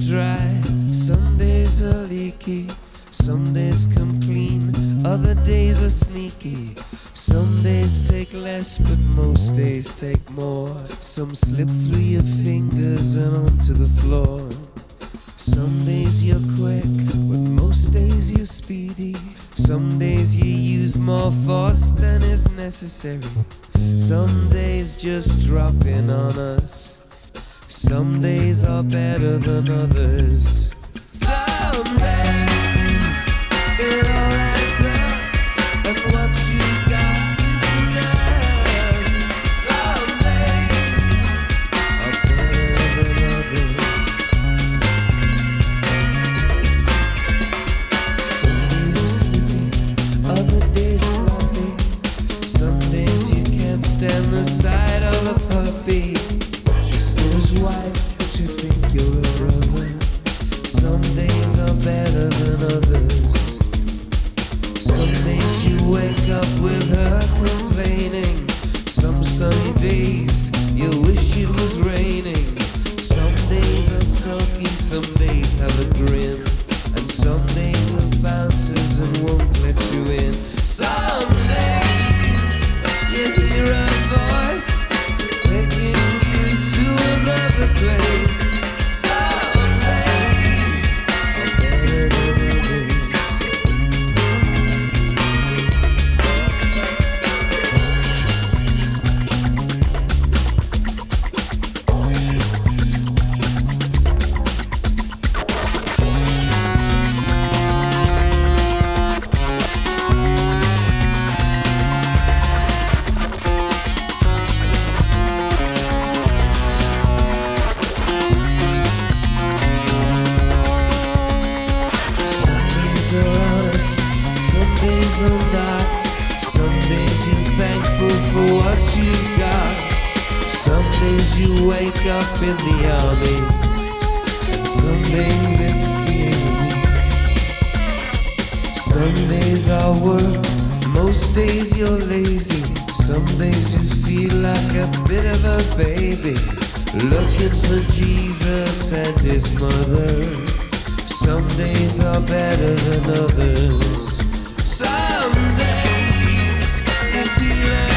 dry, some days are leaky, some days come clean, other days are sneaky. Some days take less, but most days take more. Some slip through your fingers and onto the floor. Some days you're quick, but most days you're speedy. Some days you use more force than is necessary. Some days just drop in on us. Some days are better than others. Some days it all adds up, and what you got is enough. Some days are better than others. Some days are sleepy, other days sloppy. Some days you can't stand the sight of a puppy. Is white, but you think you're a brother. Some days are better than others. Some days you wake up with her complaining. Some sunny days you wish it was raining. Some days are sulky, some days have a grin, and some days are bouncers and won't let you in. Some days you hear a voice taking another place. Some days are better than others. Some not. Some days you're thankful for what you've got. Some days you wake up in the army, and some days it's the enemy. Some days are work, most days you're lazy. Some days you feel like a bit of a baby, looking for Jesus and his mother. Some days are better than others. Some days you feel like